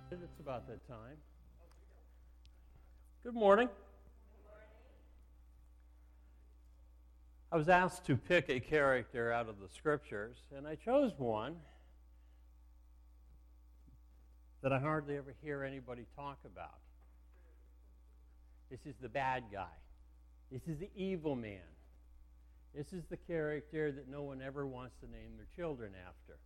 It's about that time. Good morning. I was asked to pick a character out of the scriptures, and I chose one that I hardly ever hear anybody talk about. This is the bad guy. This is the evil man. This is the character that no one ever wants to name their children after.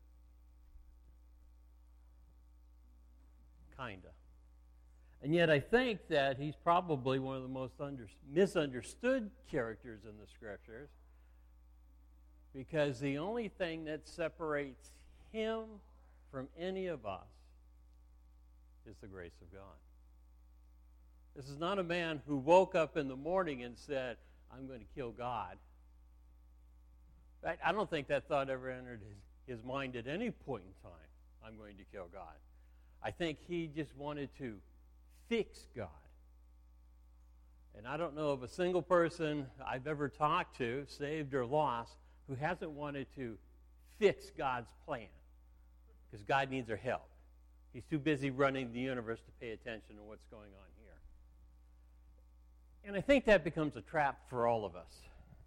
Kinda. And yet I think that he's probably one of the most misunderstood characters in the scriptures, because the only thing that separates him from any of us is the grace of God. This is not a man who woke up in the morning and said, I'm going to kill God. In fact, I don't think that thought ever entered his mind at any point in time, I'm going to kill God. I think he just wanted to fix God. And I don't know of a single person I've ever talked to, saved or lost, who hasn't wanted to fix God's plan, because God needs our help. He's too busy running the universe to pay attention to what's going on here. And I think that becomes a trap for all of us.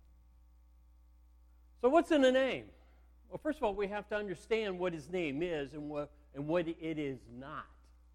So what's in a name? Well, first of all, we have to understand what his name is and what it is not.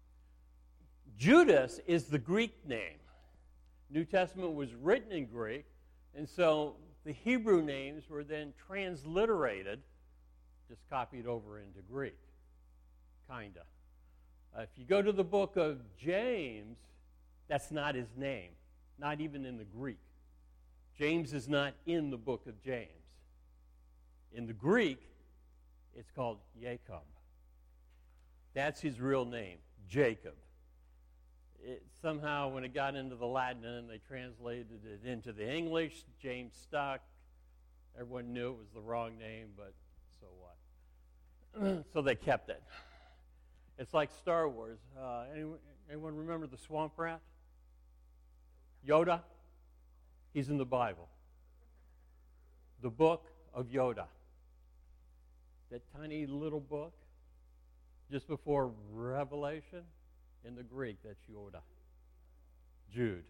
Judas is the Greek name. New Testament was written in Greek, and so the Hebrew names were then transliterated, just copied over into Greek, kinda. If you go to the book of James, that's not his name, not even in the Greek. James is not in the book of James. In the Greek, it's called Jacob. That's his real name, Jacob. Somehow, when it got into the Latin and they translated it into the English, James stuck. Everyone knew it was the wrong name, but so what? So they kept it. It's like Star Wars. Anyone remember the swamp rat? Yoda? He's in the Bible. The book of Yoda. That tiny little book, just before Revelation, in the Greek, that's Yoda. Jude.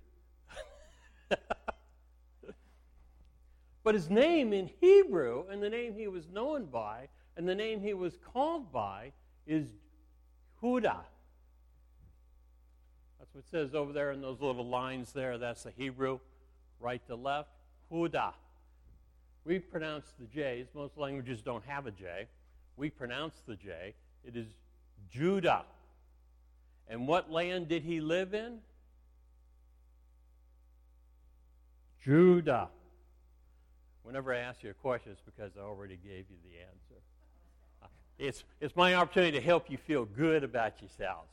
But his name in Hebrew, and the name he was known by, and the name he was called by, is Huda. That's what it says over there in those little lines there. That's the Hebrew, right to left. Huda. We pronounce the J's. Most languages don't have a J. We pronounce the J. It is Judah. And what land did he live in? Judah. Whenever I ask you a question, it's because I already gave you the answer. It's my opportunity to help you feel good about yourselves.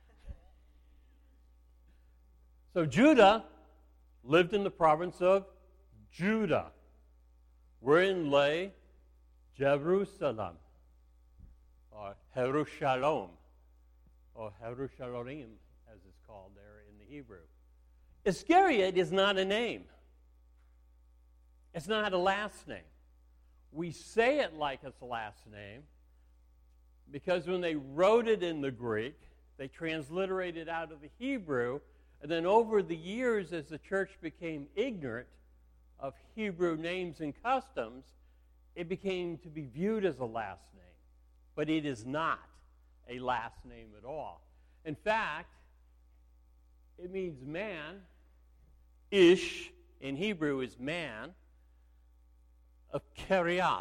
So Judah lived in the province of Judah, wherein lay Jerusalem, or Jerusalem, or Jerusalem, as it's called there in the Hebrew. Iscariot is not a name. It's not a last name. We say it like it's a last name because when they wrote it in the Greek, they transliterated out of the Hebrew, and then over the years, as the church became ignorant of Hebrew names and customs, it became to be viewed as a last name. But it is not a last name at all. In fact, it means man. Ish in Hebrew is man, of Kiriath.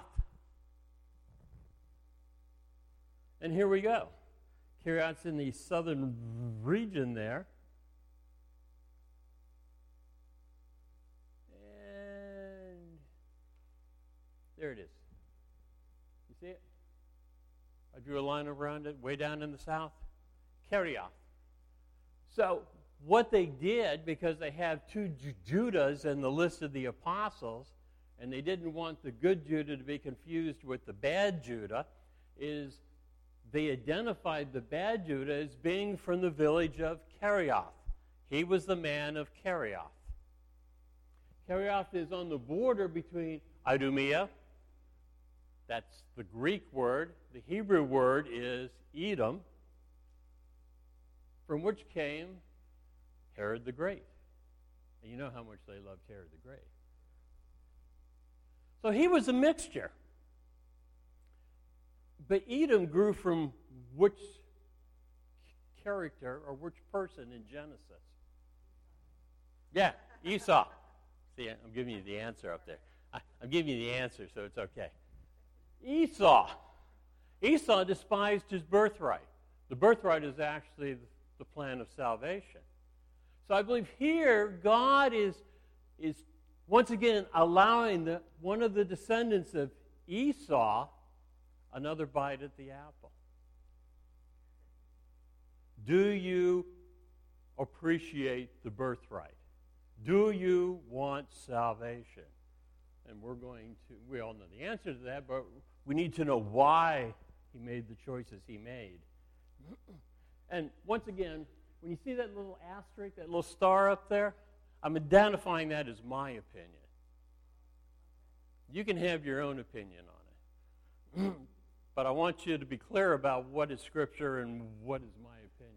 And here we go. Kiriath's in the southern region there. And there it is. You see it? I drew a line around it way down in the south. Kiriath. So what they did, because they have two Judahs in the list of the apostles, and they didn't want the good Judah to be confused with the bad Judah, is they identified the bad Judah as being from the village of Kiriath. He was the man of Kiriath. Kiriath is on the border between Idumea, that's the Greek word. The Hebrew word is Edom. from which came Herod the Great. And you know how much they loved Herod the Great. So he was a mixture. But Edom grew from which character or which person in Genesis? Yeah, Esau. See, I'm giving you the answer up there. I'm giving you the answer, so it's okay. Esau. Esau despised his birthright. The birthright is actually the plan of salvation. So I believe here God is once again allowing one of the descendants of Esau another bite at the apple. Do you appreciate the birthright? Do you want salvation? And we all know the answer to that, but we need to know why he made the choices he made. And once again, when you see that little asterisk, that little star up there, I'm identifying that as my opinion. You can have your own opinion on it. But I want you to be clear about what is Scripture and what is my opinion.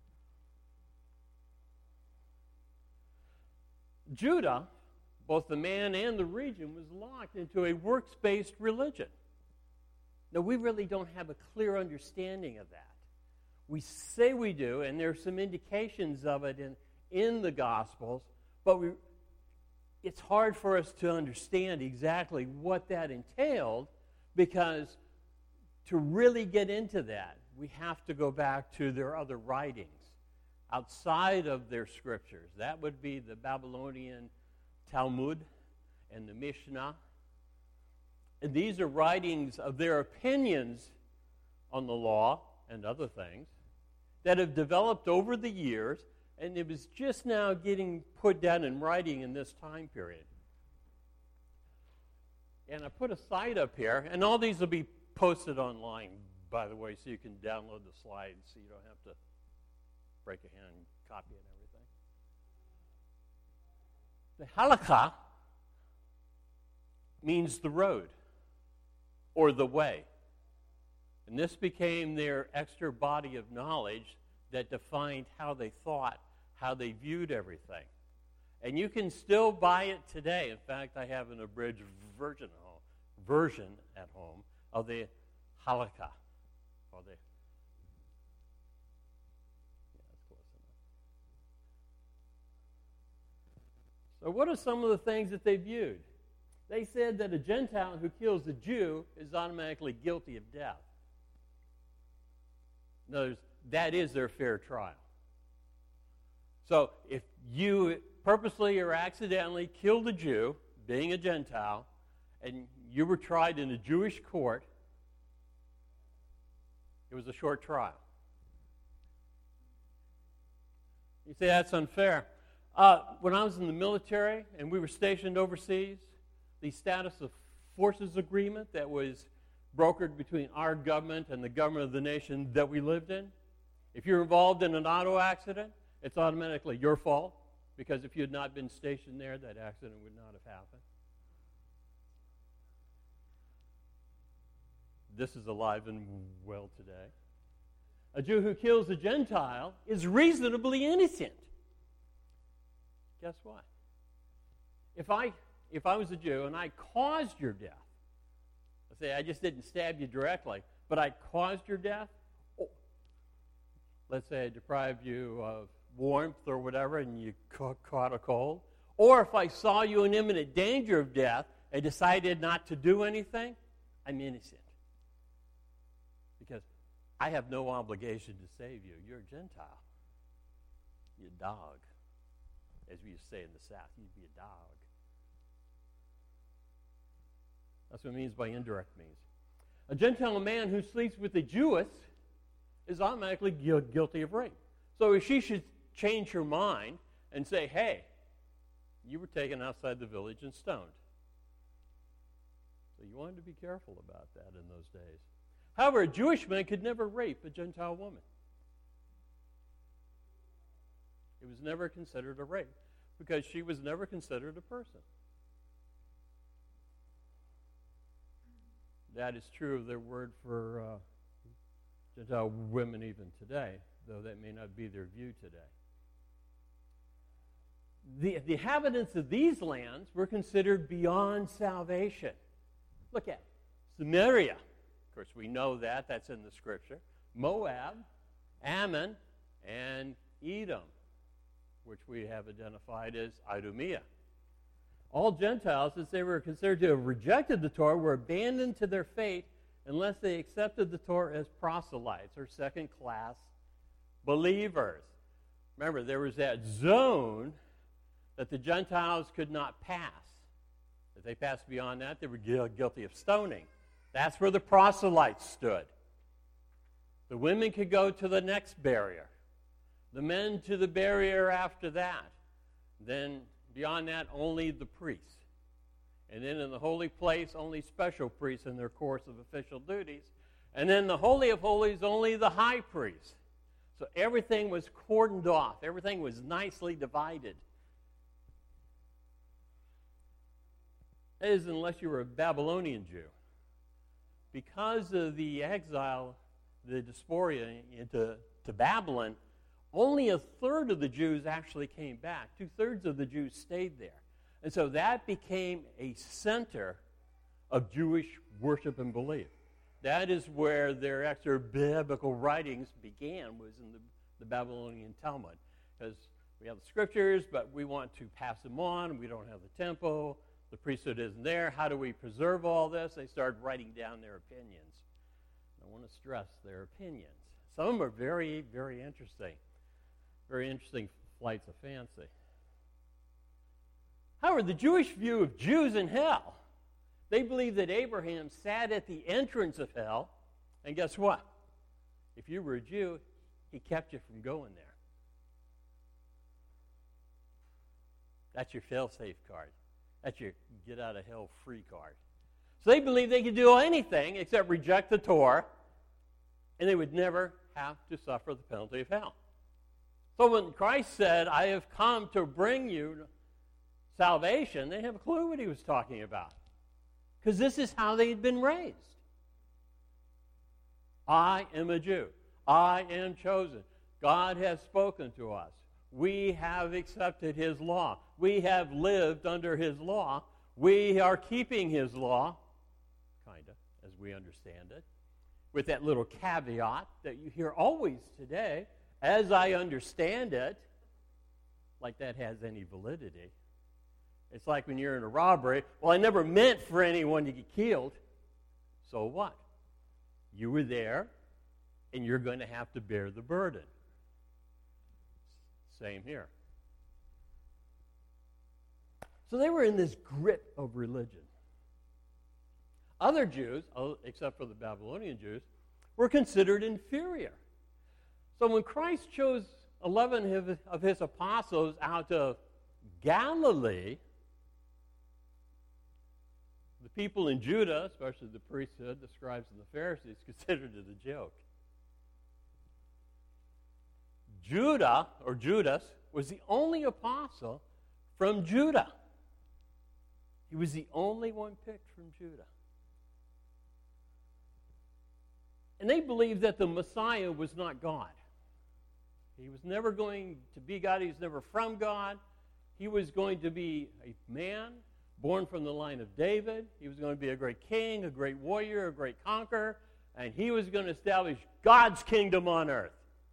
Judah, both the man and the region, was locked into a works-based religion. Now, we really don't have a clear understanding of that. We say we do, and there are some indications of it in the Gospels, but it's hard for us to understand exactly what that entailed, because to really get into that, we have to go back to their other writings outside of their scriptures. That would be the Babylonian Talmud and the Mishnah. And these are writings of their opinions on the law and other things that have developed over the years, and it was just now getting put down in writing in this time period. And I put a site up here, and all these will be posted online, by the way, so you can download the slides so you don't have to break a hand and copy it and everything. The halakha means the road or the way. And this became their extra body of knowledge that defined how they thought, how they viewed everything. And you can still buy it today. In fact, I have an abridged version at home of the halakha. Or the, yeah, that's close enough. So what are some of the things that they viewed? They said that a Gentile who kills a Jew is automatically guilty of death. In other words, that is their fair trial. So if you purposely or accidentally killed a Jew, being a Gentile, and you were tried in a Jewish court, it was a short trial. You say that's unfair. When I was in the military and we were stationed overseas, the status of forces agreement that was brokered between our government and the government of the nation that we lived in, if you're involved in an auto accident, it's automatically your fault, because if you had not been stationed there, that accident would not have happened. This is alive and well today. A Jew who kills a Gentile is reasonably innocent. Guess what? If I was a Jew and I caused your death, let's say I just didn't stab you directly, but I caused your death, let's say I deprived you of warmth or whatever and you caught a cold, or if I saw you in imminent danger of death and decided not to do anything, I'm innocent. Because I have no obligation to save you. You're a Gentile. You're a dog. As we used to say in the South, you'd be a dog. That's what it means by indirect means. A Gentile man who sleeps with a Jewess is automatically guilty of rape. So if she should change her mind and say, hey, you were taken outside the village and stoned. So you wanted to be careful about that in those days. However, a Jewish man could never rape a Gentile woman. It was never considered a rape because she was never considered a person. That is true of their word for Gentile women even today. though that may not be their view today. The inhabitants of these lands were considered beyond salvation. Look at Samaria. Of course, we know that. That's in the Scripture. Moab, Ammon, and Edom, which we have identified as Idumea. All Gentiles, as they were considered to have rejected the Torah, were abandoned to their fate unless they accepted the Torah as proselytes or second-class believers. Remember, there was that zone that the Gentiles could not pass. If they passed beyond that, they were guilty of stoning. That's where the proselytes stood. The women could go to the next barrier. The men to the barrier after that. Then beyond that, only the priests. And then in the holy place, only special priests in their course of official duties. And then the Holy of Holies, only the high priest. So everything was cordoned off. Everything was nicely divided. That is, unless you were a Babylonian Jew. Because of the exile, the diaspora into Babylon, only a third of the Jews actually came back. 2/3 of the Jews stayed there. And so that became a center of Jewish worship and belief. That is where their extra biblical writings began, was in the Babylonian Talmud. Because we have the scriptures, but we want to pass them on. We don't have the temple. The priesthood isn't there. How do we preserve all this? They started writing down their opinions. I want to stress their opinions. Some of them are very, very interesting. Very interesting flights of fancy. However, the Jewish view of Jews in hell, they believe that Abraham sat at the entrance of hell, and guess what? If you were a Jew, he kept you from going there. That's your fail-safe card. That's your get-out-of-hell-free card. So they believe they could do anything except reject the Torah, and they would never have to suffer the penalty of hell. So when Christ said, I have come to bring you salvation, they didn't have a clue what he was talking about. Because this is how they had been raised. I am a Jew. I am chosen. God has spoken to us. We have accepted his law. We have lived under his law. We are keeping his law, kind of, as we understand it, with that little caveat that you hear always today, as I understand it, like that has any validity. It's like when you're in a robbery, well, I never meant for anyone to get killed. So what? You were there, and you're going to have to bear the burden. Same here. So they were in this grip of religion. Other Jews, except for the Babylonian Jews, were considered inferior. So when Christ chose 11 of his apostles out of Galilee, the people in Judah, especially the priesthood, the scribes and the Pharisees, considered it a joke. Judah, or Judas, was the only apostle from Judah. He was the only one picked from Judah. And they believed that the Messiah was not God. He was never going to be God. He was never from God. He was going to be a man born from the line of David. He was going to be a great king, a great warrior, a great conqueror, and he was going to establish God's kingdom on earth.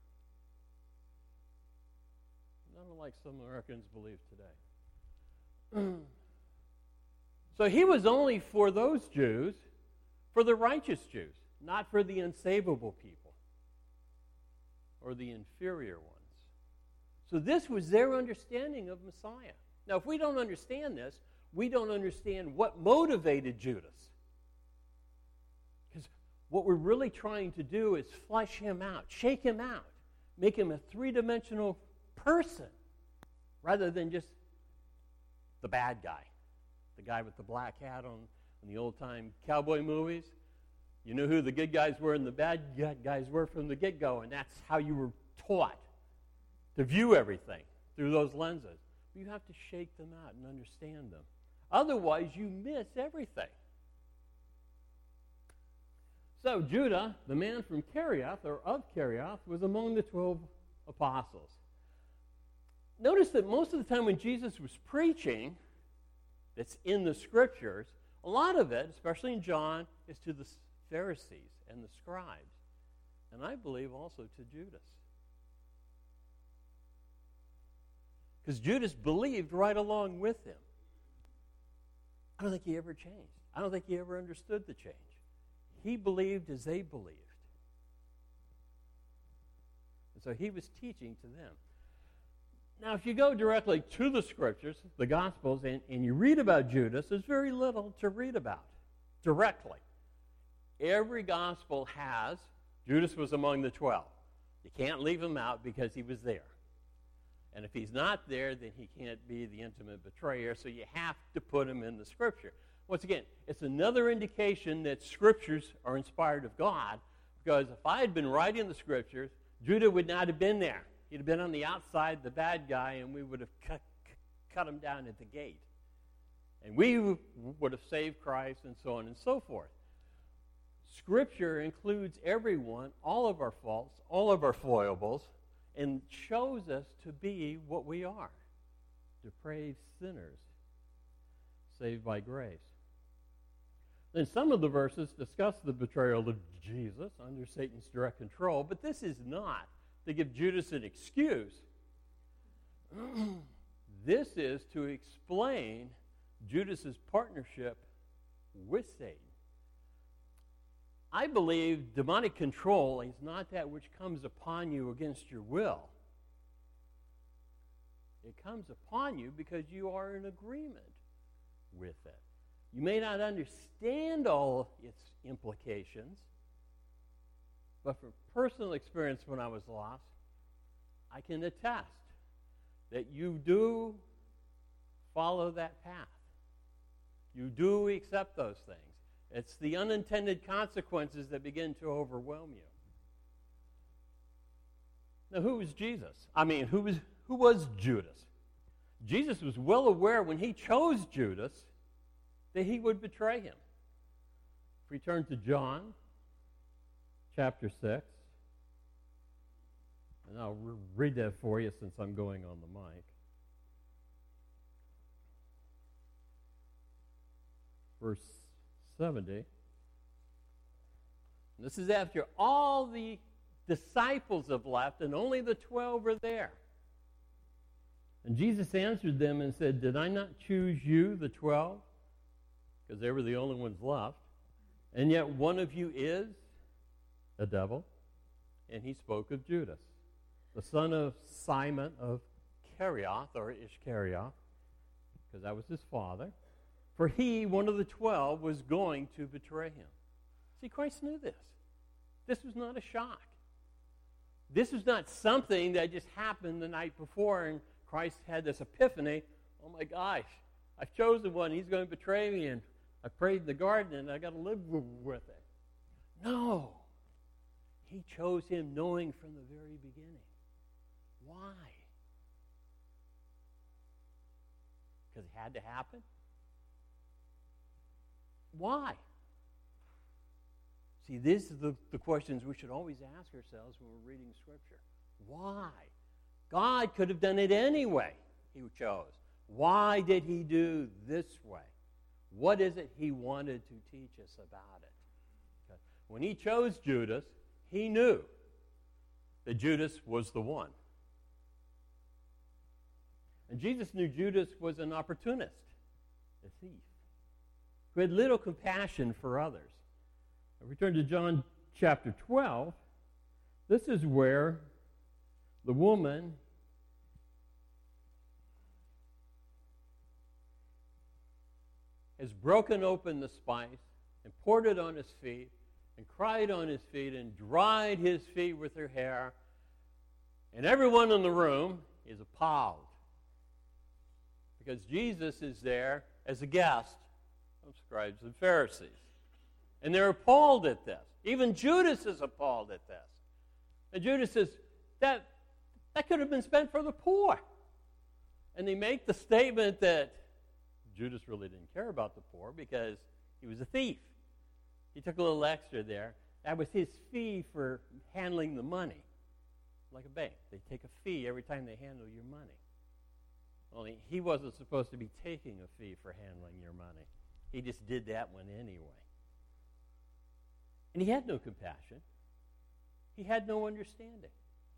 Not unlike some Americans believe today. So he was only for those Jews, for the righteous Jews, not for the unsavable people or the inferior ones. So this was their understanding of Messiah. Now, if we don't understand this, we don't understand what motivated Judas. Because what we're really trying to do is flesh him out, shake him out, make him a three-dimensional person rather than just the bad guy, the guy with the black hat on the old-time cowboy movies. You knew who the good guys were and the bad guys were from the get-go, and that's how you were taught to view everything through those lenses. But you have to shake them out and understand them. Otherwise, you miss everything. So Judah, the man from Kerioth, or of Kerioth, was among the 12 apostles. Notice that most of the time when Jesus was preaching, that's in the Scriptures, a lot of it, especially in John, is to the Pharisees and the scribes. And I believe also to Judas. Because Judas believed right along with him. I don't think he ever changed. I don't think he ever understood the change. He believed as they believed. And so he was teaching to them. Now, if you go directly to the Scriptures, the Gospels, and you read about Judas, there's very little to read about directly. Every Gospel has, Judas was among the 12. You can't leave him out because he was there. And if he's not there, then he can't be the intimate betrayer, so you have to put him in the Scripture. Once again, it's another indication that Scriptures are inspired of God, because if I had been writing the Scriptures, Judah would not have been there. He'd have been on the outside, the bad guy, and we would have cut him down at the gate. And we would have saved Christ, and so on and so forth. Scripture includes everyone, all of our faults, all of our foibles, and shows us to be what we are, depraved sinners, saved by grace. Then some of the verses discuss the betrayal of Jesus under Satan's direct control, but this is not to give Judas an excuse. This is to explain Judas's partnership with Satan. I believe demonic control is not that which comes upon you against your will. It comes upon you because you are in agreement with it. You may not understand all its implications, but from personal experience when I was lost, I can attest that you do follow that path. You do accept those things. It's the unintended consequences that begin to overwhelm you. Now, who was Jesus? Who was Judas? Jesus was well aware when he chose Judas that he would betray him. If we turn to John chapter 6, and I'll read that for you since I'm going on the mic. Verse 70. And this is after all the disciples have left and only the 12 are there. And Jesus answered them and said, "Did I not choose you, the 12? Because they were the only ones left. And yet one of you is a devil." And he spoke of Judas, the son of Simon of Kerioth, or Ishkarioth, because that was his father. For he, one of the 12, was going to betray him. See, Christ knew this. This was not a shock. This was not something that just happened the night before and Christ had this epiphany. Oh my gosh, I've chosen one. He's going to betray me, and I prayed in the garden, and I got to live with it. No. He chose him knowing from the very beginning. Why? Because it had to happen? Why? See, these are the questions we should always ask ourselves when we're reading Scripture. Why? God could have done it anyway. He chose. Why did he do this way? What is it he wanted to teach us about it? Okay. When he chose Judas, he knew that Judas was the one. And Jesus knew Judas was an opportunist, a thief, who had little compassion for others. If we turn to John chapter 12, this is where the woman has broken open the spice and poured it on his feet and cried on his feet and dried his feet with her hair. And everyone in the room is appalled because Jesus is there as a guest of scribes and Pharisees. And they're appalled at this. Even Judas is appalled at this. And Judas says, that could have been spent for the poor. And they make the statement that Judas really didn't care about the poor because he was a thief. He took a little extra there. That was his fee for handling the money. Like a bank. They take a fee every time they handle your money. Only he wasn't supposed to be taking a fee for handling your money. He just did that one anyway. And he had no compassion. He had no understanding.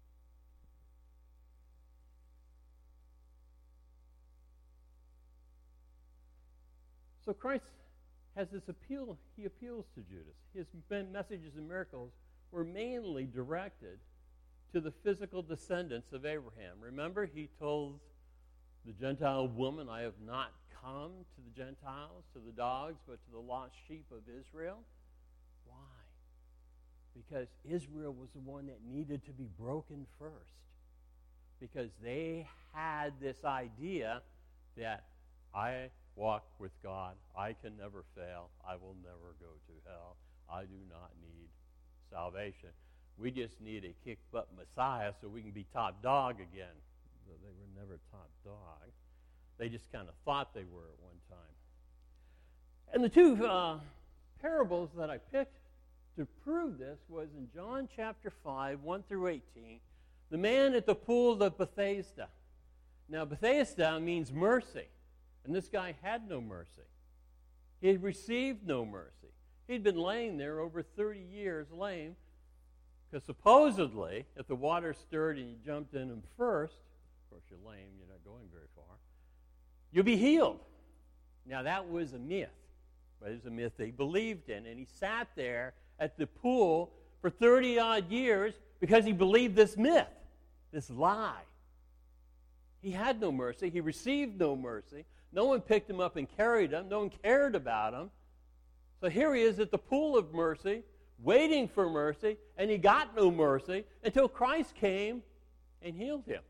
So Christ has this appeal. He appeals to Judas. His messages and miracles were mainly directed to the physical descendants of Abraham. Remember, he told the Gentile woman, I have not come to the Gentiles, to the dogs, but to the lost sheep of Israel. Why? Because Israel was the one that needed to be broken first. Because they had this idea that I walk with God, I can never fail, I will never go to hell, I do not need salvation. We just need a kick-butt Messiah so we can be top dog again. Though they were never top dog. They just kind of thought they were at one time. And the two parables that I picked to prove this was in John chapter 5, 1 through 18, the man at the pool of Bethesda. Now, Bethesda means mercy. And this guy had no mercy. He had received no mercy. He'd been laying there over 30 years lame, because supposedly, if the water stirred and you jumped in him first, of course you're lame, you're not going very far, you'll be healed. Now that was a myth, but it was a myth they believed in. And he sat there at the pool for 30-odd years because he believed this myth, this lie. He had no mercy. He received no mercy. No one picked him up and carried him. No one cared about him. So here he is at the pool of mercy, waiting for mercy, and he got no mercy until Christ came and healed him.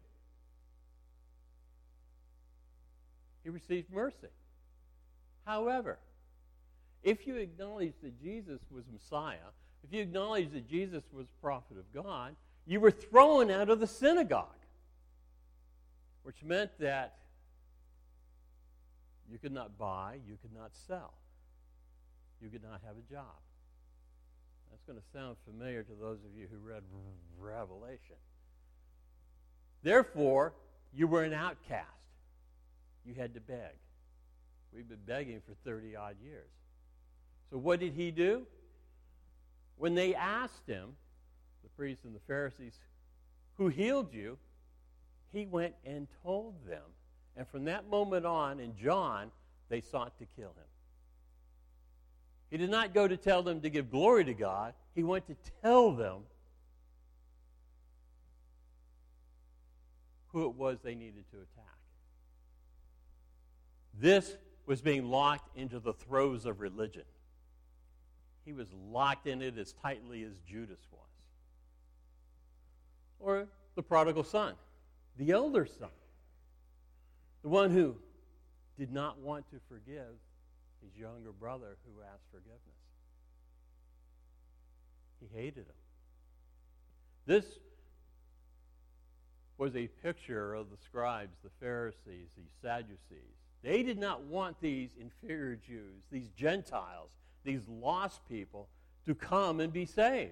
He received mercy. However, if you acknowledge that Jesus was Messiah, if you acknowledge that Jesus was prophet of God, you were thrown out of the synagogue, which meant that you could not buy, you could not sell, you could not have a job. That's going to sound familiar to those of you who read Revelation. Therefore, you were an outcast. You had to beg. We've been begging for 30-odd years. So what did he do? When they asked him, the priests and the Pharisees, who healed you, he went and told them. And from that moment on, in John, they sought to kill him. He did not go to tell them to give glory to God. He went to tell them who it was they needed to attack. This was being locked into the throes of religion. He was locked in it as tightly as Judas was. Or the prodigal son, the elder son, the one who did not want to forgive his younger brother who asked forgiveness. He hated him. This was a picture of the scribes, the Pharisees, the Sadducees. They did not want these inferior Jews, these Gentiles, these lost people to come and be saved.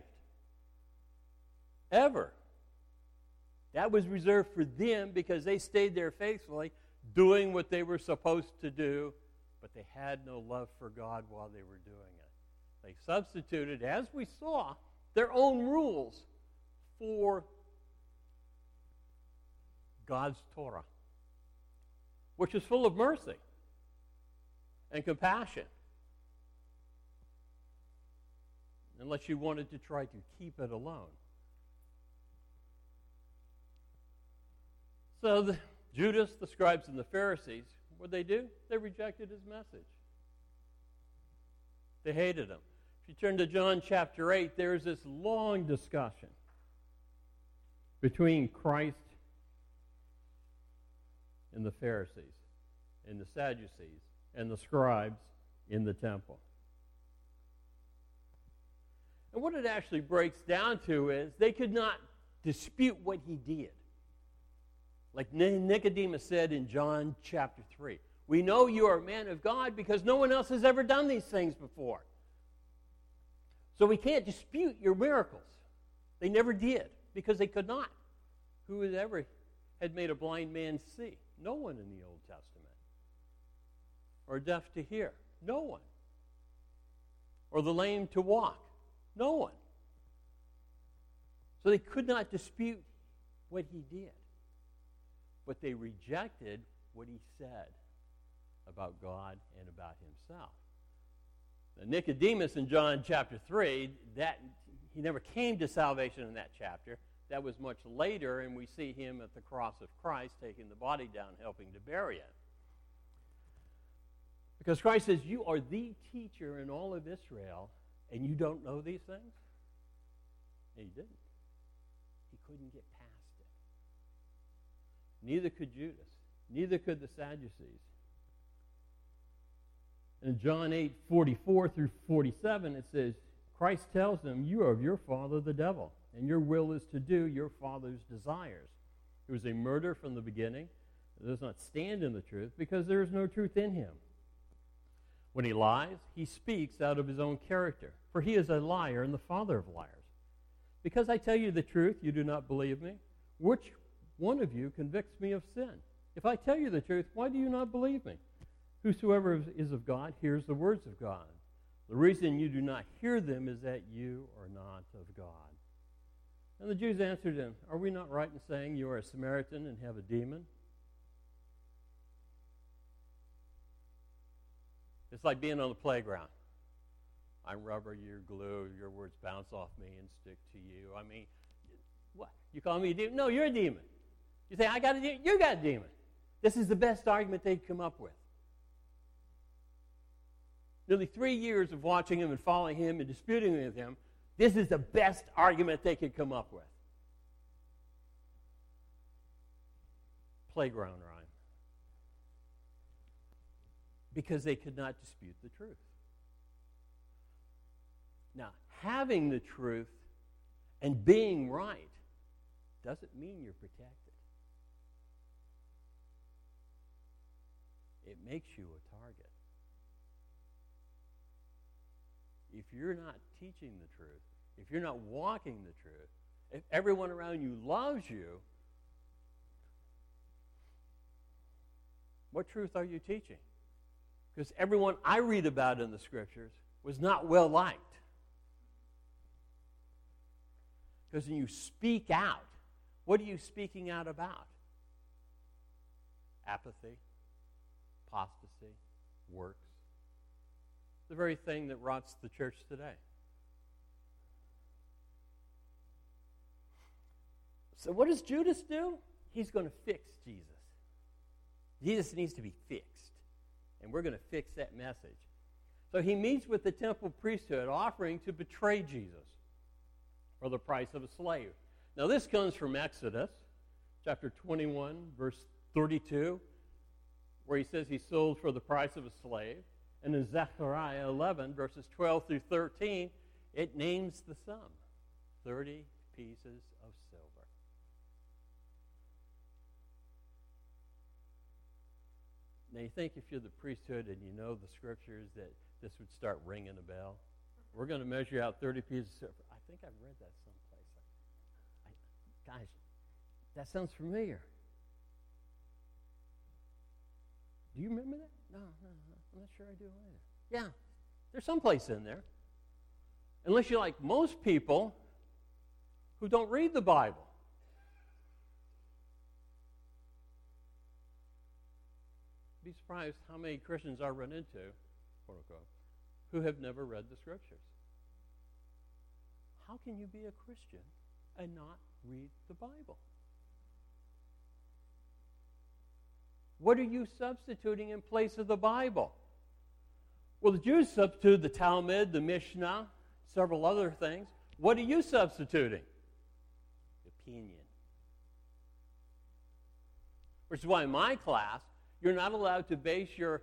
Ever. That was reserved for them because they stayed there faithfully, doing what they were supposed to do, but they had no love for God while they were doing it. They substituted, as we saw, their own rules for God's Torah, which is full of mercy and compassion. Unless you wanted to try to keep it alone. So Judas, the scribes, and the Pharisees, what did they do? They rejected his message. They hated him. If you turn to John chapter 8, there's this long discussion between Christ and the Pharisees, and the Sadducees, and the scribes in the temple. And what it actually breaks down to is they could not dispute what he did. Like Nicodemus said in John chapter 3, we know you are a man of God because no one else has ever done these things before. So we can't dispute your miracles. They never did, because they could not. Who has ever had made a blind man see? No one in the Old Testament. Or deaf to hear? No one. Or the lame to walk? No one. So they could not dispute what he did. But they rejected what he said about God and about himself. Now, Nicodemus in John chapter 3, he never came to salvation in that chapter. That was much later, and we see him at the cross of Christ taking the body down, helping to bury it. Because Christ says, you are the teacher in all of Israel, and you don't know these things? And he didn't. He couldn't get past it. Neither could Judas. Neither could the Sadducees. In John 8:44 through 47, it says, Christ tells them, you are of your father the devil, and your will is to do your father's desires. He was a murderer from the beginning. He does not stand in the truth, because there is no truth in him. When he lies, he speaks out of his own character, for he is a liar and the father of liars. Because I tell you the truth, you do not believe me. Which one of you convicts me of sin? If I tell you the truth, why do you not believe me? Whosoever is of God hears the words of God. The reason you do not hear them is that you are not of God. And the Jews answered him, are we not right in saying you are a Samaritan and have a demon? It's like being on the playground. I'm rubber, you're glue, your words bounce off me and stick to you. I mean, what? You call me a demon? No, you're a demon. You say, I got a demon? You got a demon. This is the best argument they could come up with. Nearly 3 years of watching him and following him and disputing with him, this is the best argument they could come up with. Playground rhyme. Because they could not dispute the truth. Now, having the truth and being right doesn't mean you're protected. It makes you a target. If you're not teaching the truth, if you're not walking the truth, if everyone around you loves you, what truth are you teaching? Because everyone I read about in the Scriptures was not well liked. Because when you speak out, what are you speaking out about? Apathy, apostasy, works. The very thing that rots the church today. So what does Judas do? He's going to fix Jesus. Jesus needs to be fixed. And we're going to fix that message. So he meets with the temple priesthood, offering to betray Jesus for the price of a slave. Now this comes from Exodus, chapter 21, verse 32, where he says he sold for the price of a slave. And in Zechariah 11, verses 12 through 13, it names the sum, 30 pieces of silver. Now you think if you're the priesthood and you know the Scriptures that this would start ringing a bell? We're going to measure out 30 pieces of silver. I think I've read that someplace. Guys, that sounds familiar. Do you remember that? No. I'm not sure I do either. Yeah, there's someplace in there. Unless you're like most people who don't read the Bible. Be surprised how many Christians I run into, quote unquote, who have never read the Scriptures. How can you be a Christian and not read the Bible? What are you substituting in place of the Bible? Well, the Jews substituted the Talmud, the Mishnah, several other things. What are you substituting? Opinion. Which is why in my class, you're not allowed to base your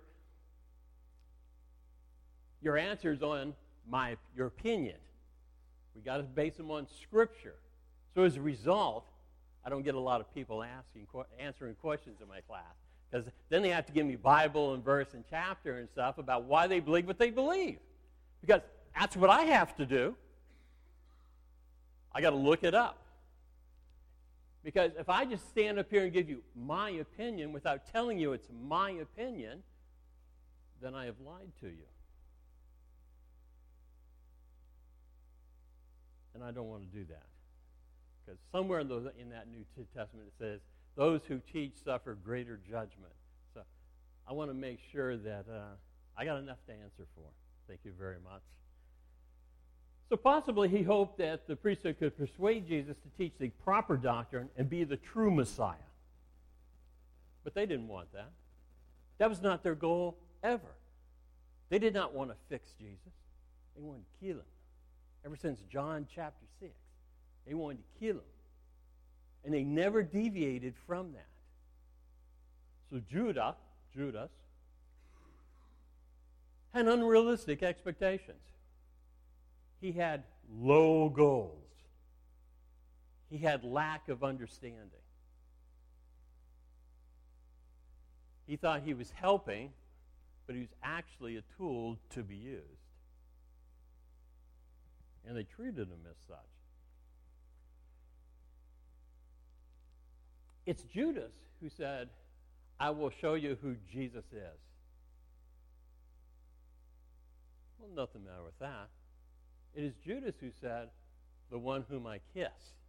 answers on your opinion. We got to base them on Scripture. So as a result, I don't get a lot of people answering questions in my class. Because then they have to give me Bible and verse and chapter and stuff about why they believe what they believe. Because that's what I have to do. I got to look it up. Because if I just stand up here and give you my opinion without telling you it's my opinion, then I have lied to you. And I don't want to do that. Because somewhere in that New Testament it says, those who teach suffer greater judgment. So I want to make sure that I got enough to answer for. Thank you very much. So possibly he hoped that the priesthood could persuade Jesus to teach the proper doctrine and be the true Messiah. But they didn't want that. That was not their goal ever. They did not want to fix Jesus. They wanted to kill him. Ever since John chapter 6, they wanted to kill him. And they never deviated from that. So Judas, had unrealistic expectations. He had low goals. He had lack of understanding. He thought he was helping, but he was actually a tool to be used. And they treated him as such. It's Judas who said, I will show you who Jesus is. Well, nothing matter with that. It is Judas who said, the one whom I kiss.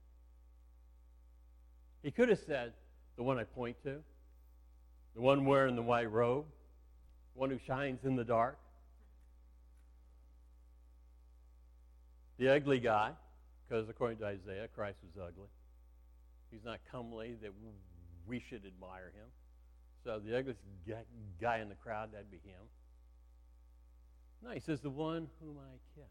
He could have said, the one I point to, the one wearing the white robe, the one who shines in the dark, the ugly guy, because according to Isaiah, Christ was ugly. He's not comely that we should admire him. So the ugliest guy in the crowd, that'd be him. No, he says, the one whom I kiss.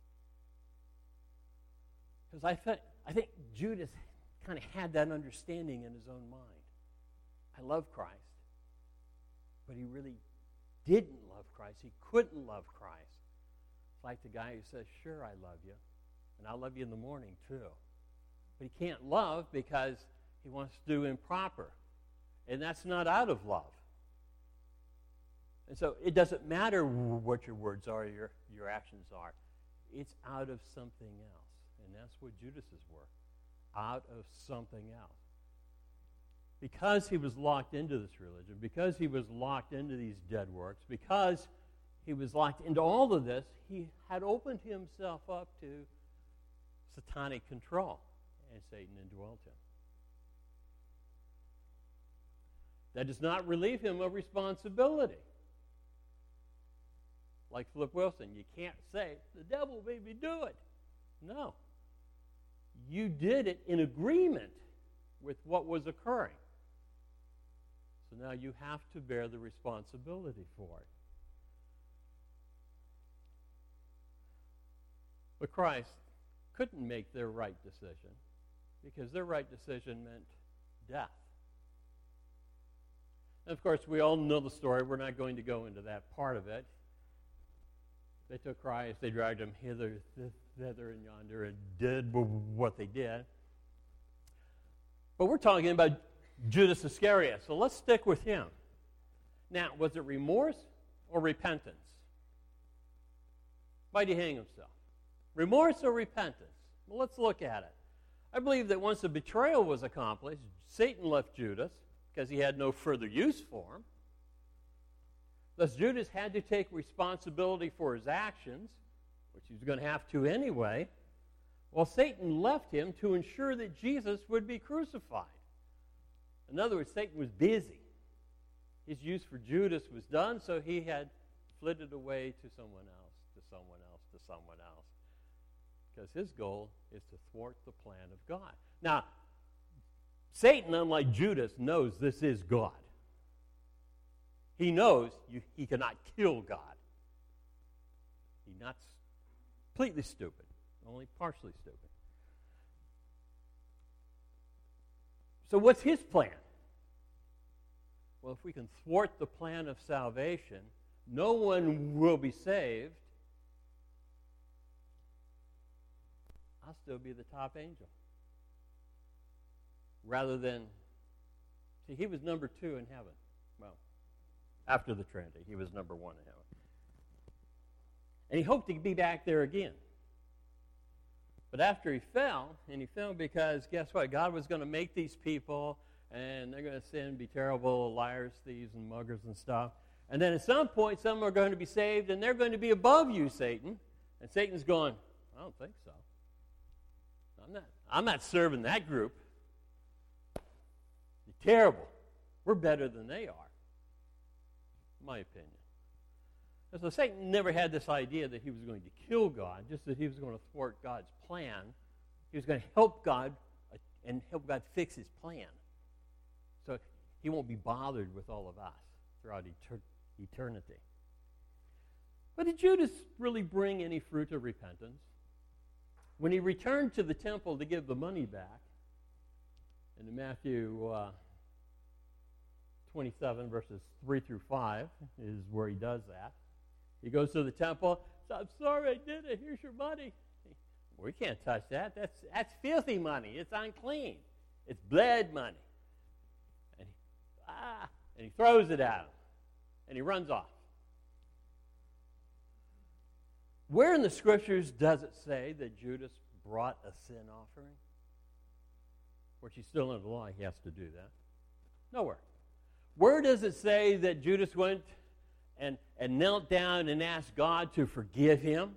Because I think Judas kind of had that understanding in his own mind. I love Christ. But he really didn't love Christ. He couldn't love Christ. It's like the guy who says, sure, I love you. And I'll love you in the morning, too. But he can't love because he wants to do improper. And that's not out of love. And so it doesn't matter what your words are, your actions are. It's out of something else. And that's what Judas's were. Out of something else. Because he was locked into this religion, because he was locked into these dead works, because he was locked into all of this, he had opened himself up to satanic control, and Satan indwelt him. That does not relieve him of responsibility. Like Flip Wilson, you can't say, the devil made me do it. No. You did it in agreement with what was occurring. So now you have to bear the responsibility for it. But Christ couldn't make their right decision because their right decision meant death. And of course, we all know the story. We're not going to go into that part of it. They took Christ, they dragged him hither, thither, and yonder, and did what they did. But we're talking about Judas Iscariot, so let's stick with him. Now, was it remorse or repentance? Why did he hang himself? Remorse or repentance? Well, let's look at it. I believe that once the betrayal was accomplished, Satan left Judas because he had no further use for him. Thus, Judas had to take responsibility for his actions, which he was going to have to anyway, while Satan left him to ensure that Jesus would be crucified. In other words, Satan was busy. His use for Judas was done, so he had flitted away to someone else, to someone else, to someone else. Because his goal is to thwart the plan of God. Now, Satan, unlike Judas, knows this is God. He knows he cannot kill God. He's not completely stupid, only partially stupid. So what's his plan? Well, if we can thwart the plan of salvation, no one will be saved. I'll still be the top angel. Rather than, see, he was number 2 in heaven. Well, after the Trinity, he was number 1 in heaven. And he hoped to be back there again. But after he fell, and he fell because, guess what? God was going to make these people, and they're going to sin, be terrible liars, thieves, and muggers and stuff. And then at some point, some are going to be saved, and they're going to be above you, Satan. And Satan's going, I don't think so. I'm not serving that group. They're terrible. We're better than they are, in my opinion. And so Satan never had this idea that he was going to kill God, just that he was going to thwart God's plan. He was going to help God and help God fix his plan. So he won't be bothered with all of us throughout eternity. But did Judas really bring any fruit of repentance? When he returned to the temple to give the money back, in Matthew 27, verses 3 through 5 is where he does that. He goes to the temple, says, I'm sorry I did it, here's your money. We can't touch that. That's filthy money. It's unclean. It's blood money. And he throws it at him. And he runs off. Where in the Scriptures does it say that Judas brought a sin offering? Which he's still under the law, he has to do that. Nowhere. Where does it say that Judas went and knelt down and asked God to forgive him?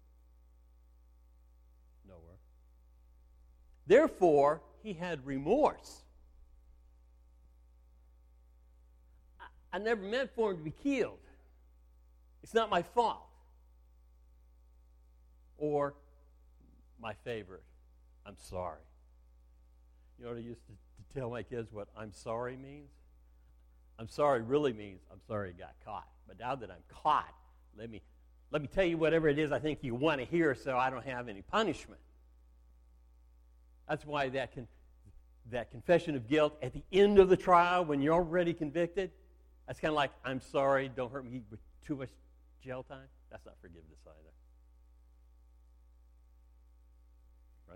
Nowhere. Therefore, he had remorse. I never meant for him to be killed. It's not my fault. Or, my favorite, I'm sorry. You know what I used to tell my kids what I'm sorry means? I'm sorry really means I'm sorry you got caught. But now that I'm caught, let me tell you whatever it is I think you want to hear so I don't have any punishment. That's why that confession of guilt at the end of the trial when you're already convicted, that's kind of like, I'm sorry, don't hurt me with too much jail time. That's not forgiveness either. Right?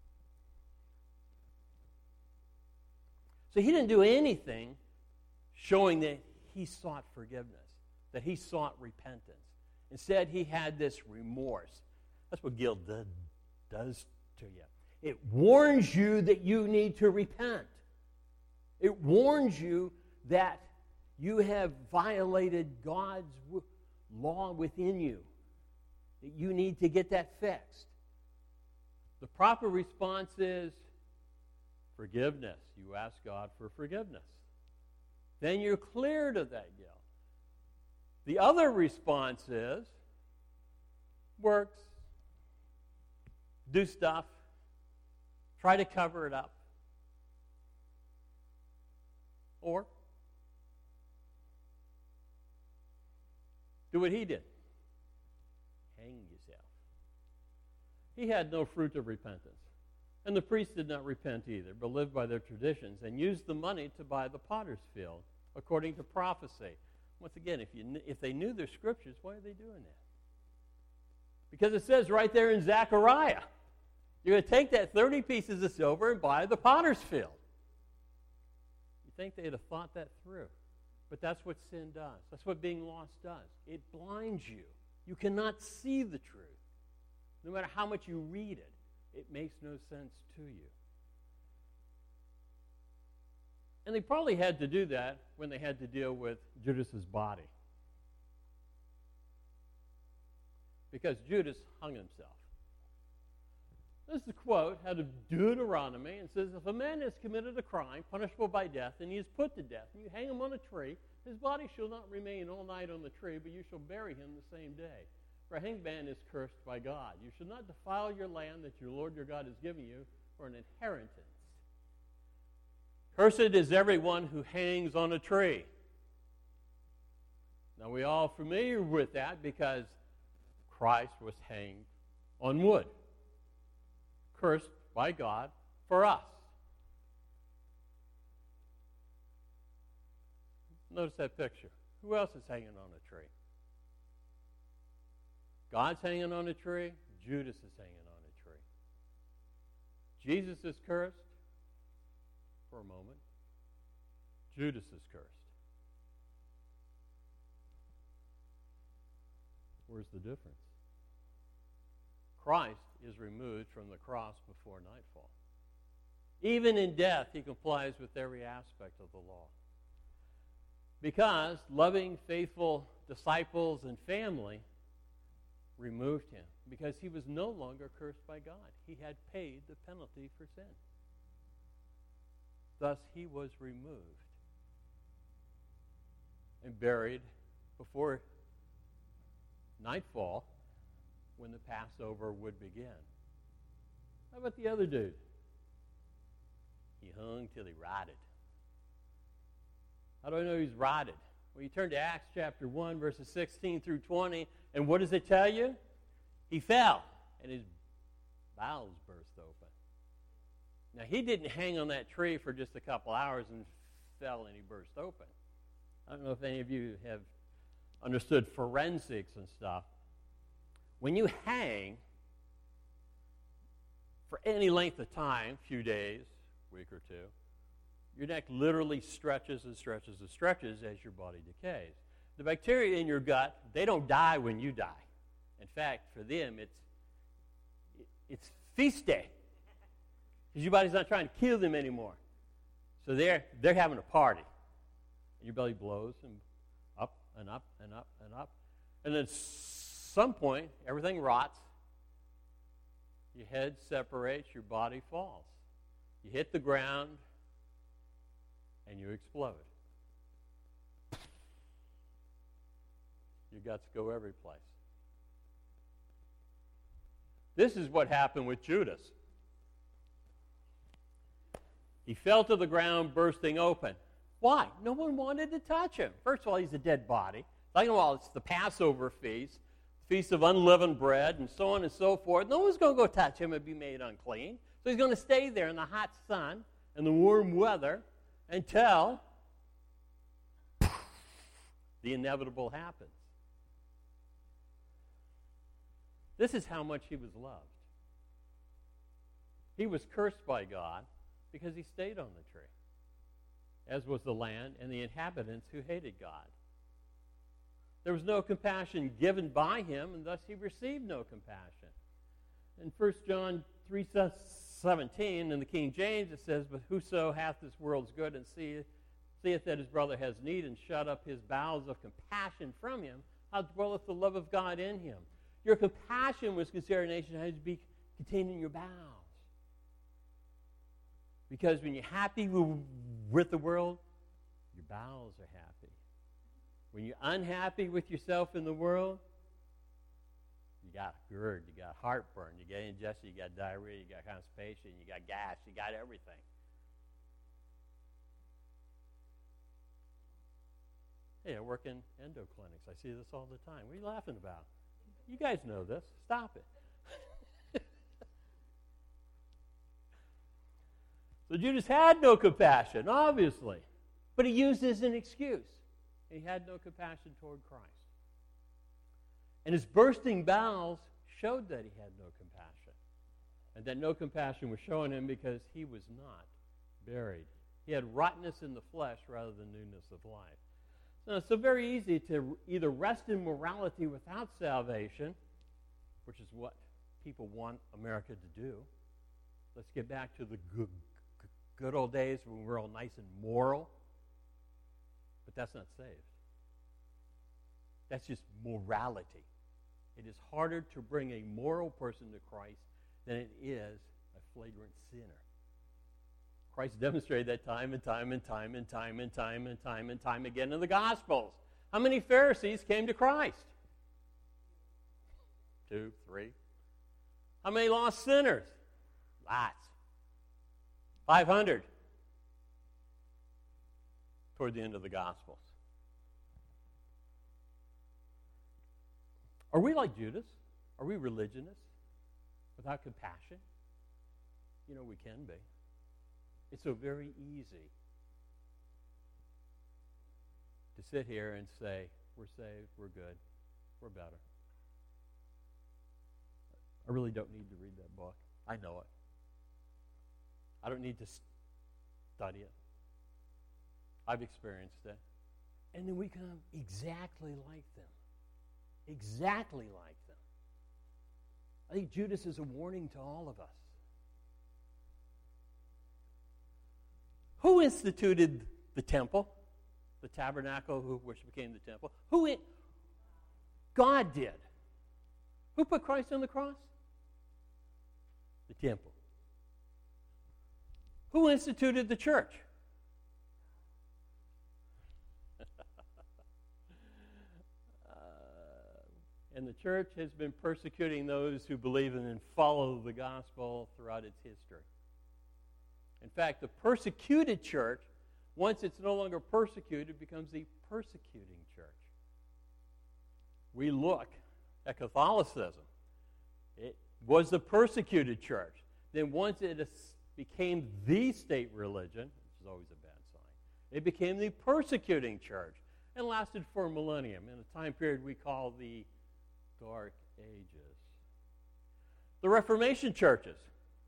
So he didn't do anything showing that he sought forgiveness, that he sought repentance. Instead, he had this remorse. That's what guilt does to you. It warns you that you need to repent. It warns you that you have violated God's law within you, that you need to get that fixed. The proper response is forgiveness. You ask God for forgiveness. Then you're cleared of that guilt. The other response is works, do stuff, try to cover it up, or do what he did. Hang yourself. He had no fruit of repentance. And the priests did not repent either, but lived by their traditions and used the money to buy the potter's field, according to prophecy. Once again, if they knew their scriptures, why are they doing that? Because it says right there in Zechariah, you're going to take that 30 pieces of silver and buy the potter's field. You think they'd have thought that through. But that's what sin does. That's what being lost does. It blinds you. You cannot see the truth. No matter how much you read it, it makes no sense to you. And they probably had to do that when they had to deal with Judas's body. Because Judas hung himself. This is a quote out of Deuteronomy, and says, if a man has committed a crime punishable by death, and he is put to death, and you hang him on a tree, his body shall not remain all night on the tree, but you shall bury him the same day. For a hangman is cursed by God. You shall not defile your land that your Lord your God has given you for an inheritance. Cursed is everyone who hangs on a tree. Now, we're all familiar with that because Christ was hanged on wood. Cursed by God for us. Notice that picture. Who else is hanging on a tree? God's hanging on a tree. Judas is hanging on a tree. Jesus is cursed for a moment. Judas is cursed. Where's the difference? Christ is removed from the cross before nightfall. Even in death, he complies with every aspect of the law. Because loving, faithful disciples and family removed him. Because he was no longer cursed by God. He had paid the penalty for sin. Thus, he was removed and buried before nightfall when the Passover would begin. How about the other dude? He hung till he rotted. How do I know he's rotted? Well, you turn to Acts chapter 1, verses 16 through 20, and what does it tell you? He fell, and his bowels burst open. Now, he didn't hang on that tree for just a couple hours and fell and he burst open. I don't know if any of you have understood forensics and stuff. When you hang for any length of time, few days, week or two, your neck literally stretches and stretches and stretches as your body decays. The bacteria in your gut, they don't die when you die. In fact, for them, it's feast day. Because your body's not trying to kill them anymore. So they're having a party. And your belly blows and up and up and up and up. And then at some point, everything rots. Your head separates, your body falls. You hit the ground, and you explode. Your guts go every place. This is what happened with Judas. He fell to the ground, bursting open. Why? No one wanted to touch him. First of all, he's a dead body. Second of all, it's the Passover feast, feast of unleavened bread, and so on and so forth. No one's going to go touch him and be made unclean. So he's going to stay there in the hot sun and the warm weather until the inevitable happens. This is how much he was loved. He was cursed by God because he stayed on the tree, as was the land and the inhabitants who hated God. There was no compassion given by him, and thus he received no compassion. In 1 John 3:17, in the King James, it says, "But whoso hath this world's good and seeth that his brother has need, and shut up his bowels of compassion from him, how dwelleth the love of God in him?" Your compassion was consideration had to be contained in your bowels. Because when you're happy with the world, your bowels are happy. When you're unhappy with yourself in the world, you got GERD, you got heartburn, you got indigestion, you got diarrhea, you got constipation, you got gas, you got everything. Hey, I work in endo clinics. I see this all the time. What are you laughing about? You guys know this. Stop it. So Judas had no compassion, obviously. But he used it as an excuse. He had no compassion toward Christ. And his bursting bowels showed that he had no compassion. And that no compassion was shown him because he was not buried. He had rottenness in the flesh rather than newness of life. Now, it's so very easy to either rest in morality without salvation, which is what people want America to do. Let's get back to the good old days when we were all nice and moral. But that's not saved. That's just morality. It is harder to bring a moral person to Christ than it is a flagrant sinner. Christ demonstrated that time and time and time and time and time and time and time again in the Gospels. How many Pharisees came to Christ? 2, 3. How many lost sinners? Lots. 500 toward the end of the Gospels. Are we like Judas? Are we religionists without compassion? You know, we can be. It's so very easy to sit here and say, we're saved, we're good, we're better. I really don't need to read that book. I know it. I don't need to study it. I've experienced it. And then we come exactly like them. Exactly like them. I think Judas is a warning to all of us. Who instituted the temple, the tabernacle, which became the temple? God did. Who put Christ on the cross? The temple. Who instituted the church? And the church has been persecuting those who believe in and follow the gospel throughout its history. In fact, the persecuted church, once it's no longer persecuted, becomes the persecuting church. We look at Catholicism. It was the persecuted church. Then once it became the state religion, which is always a bad sign, it became the persecuting church and lasted for a millennium in a time period we call the Dark Ages. The Reformation churches,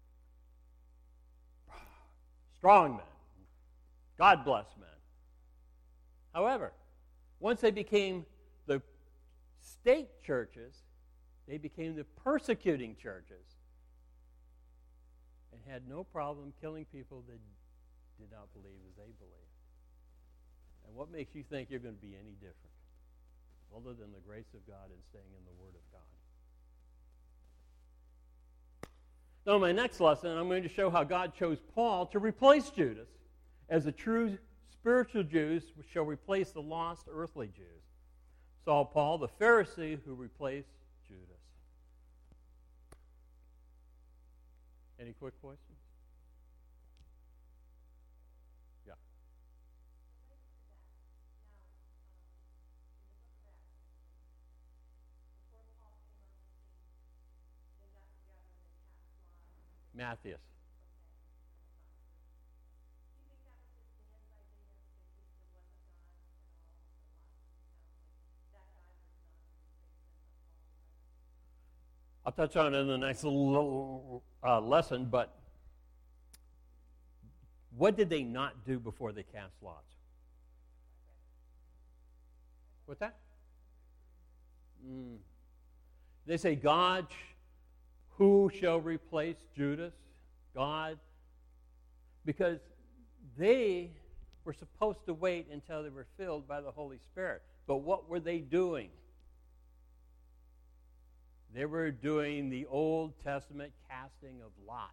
strong men, God bless men. However, once they became the state churches, they became the persecuting churches and had no problem killing people that did not believe as they believed. And what makes you think you're going to be any different other than the grace of God and staying in the Word of God? Now, in my next lesson, I'm going to show how God chose Paul to replace Judas as the true spiritual Jews shall replace the lost earthly Jews. Saw Paul, the Pharisee, who replaced Judas. Any quick questions? Yeah. Matthias. I'll touch on it in the next little lesson, but what did they not do before they cast lots? What's that? They say, God, who shall replace Judas? God. Because they were supposed to wait until they were filled by the Holy Spirit. But what were they doing? They were doing the Old Testament casting of lots.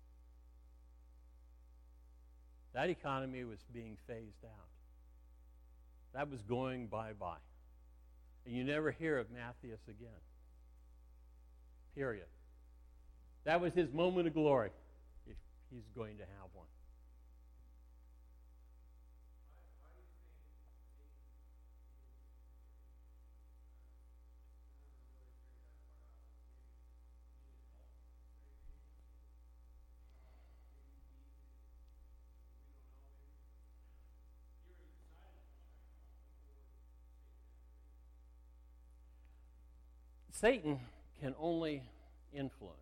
That economy was being phased out. That was going bye-bye. And you never hear of Matthias again. Period. That was his moment of glory, if he's going to have one. Satan can only influence.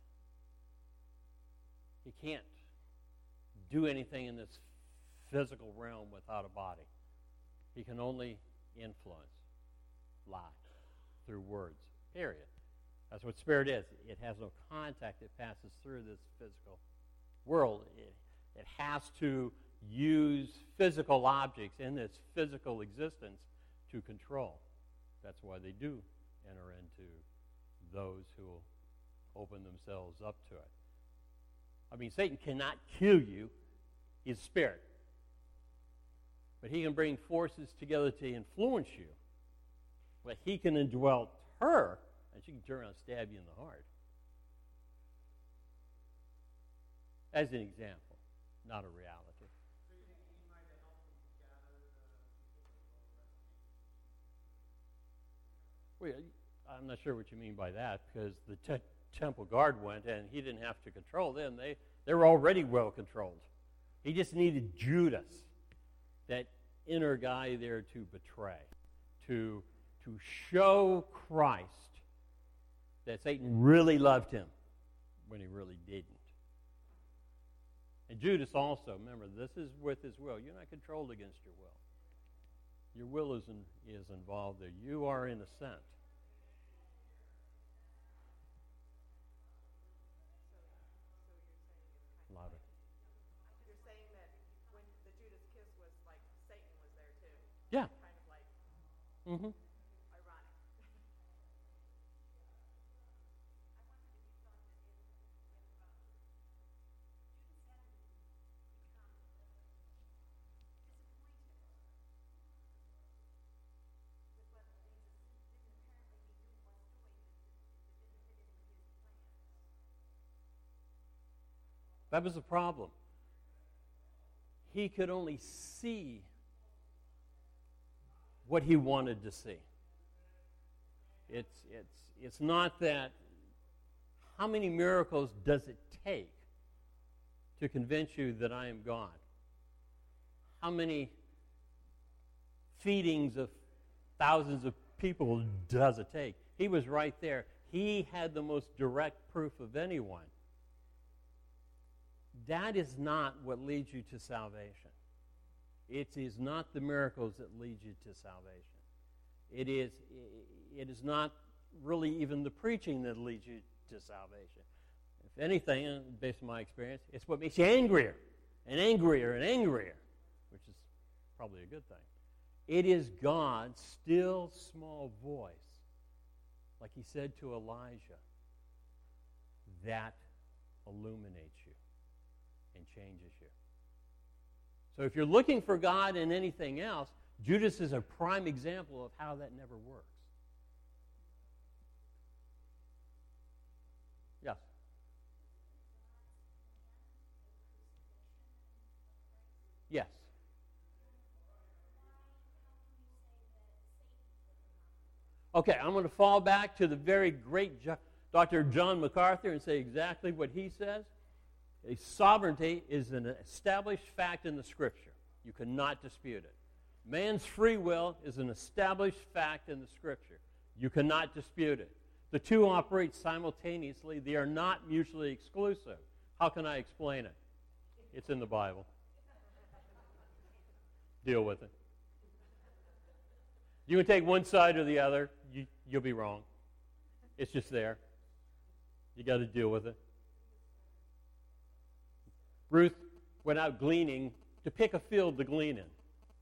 He can't do anything in this physical realm without a body. He can only influence, lie, through words, period. That's what spirit is. It has no contact. It passes through this physical world. It has to use physical objects in this physical existence to control. That's why they do enter into those who will open themselves up to it. I mean, Satan cannot kill you. He's spirit. But he can bring forces together to influence you. But he can indwell her, and she can turn around and stab you in the heart. As an example, not a reality. Well, I'm not sure what you mean by that, because the temple guard went, and he didn't have to control them. They were already well controlled. He just needed Judas, that inner guy there, to betray, to show Christ that Satan really loved him when he really didn't. And Judas also, remember, this is with his will. You're not controlled against your will. Your will is involved there. You are innocent. Yeah. Kind of like Mm-hmm. ironic. That was the problem. He could only see what he wanted to see. It's not that, how many miracles does it take to convince you that I am God? How many feedings of thousands of people does it take? He was right there. He had the most direct proof of anyone. That is not what leads you to salvation. It is not the miracles that lead you to salvation. It is not really even the preaching that leads you to salvation. If anything, based on my experience, it's what makes you angrier and angrier and angrier, which is probably a good thing. It is God's still small voice, like he said to Elijah, that illuminates you and changes you. So if you're looking for God in anything else, Judas is a prime example of how that never works. Yes. Yes. Okay, I'm going to fall back to the very great Dr. John MacArthur and say exactly what he says. A sovereignty is an established fact in the Scripture. You cannot dispute it. Man's free will is an established fact in the Scripture. You cannot dispute it. The two operate simultaneously. They are not mutually exclusive. How can I explain it? It's in the Bible. Deal with it. You can take one side or the other. You'll be wrong. It's just there. You got to deal with it. Ruth went out gleaning to pick a field to glean in.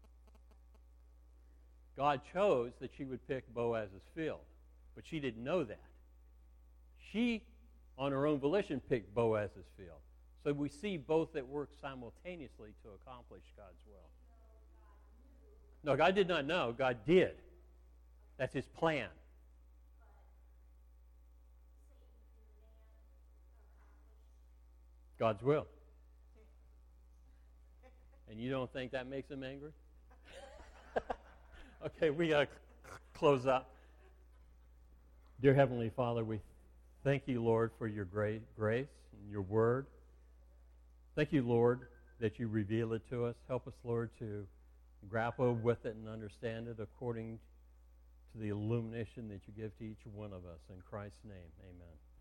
God chose that she would pick Boaz's field, but she didn't know that. She, on her own volition, picked Boaz's field. So we see both at work simultaneously to accomplish God's will. No, God did not know. God did. That's his plan. God's will. And you don't think that makes him angry? Okay, we got to close up. Dear Heavenly Father, we thank you, Lord, for your great grace and your word. Thank you, Lord, that you reveal it to us. Help us, Lord, to grapple with it and understand it according to the illumination that you give to each one of us. In Christ's name, amen.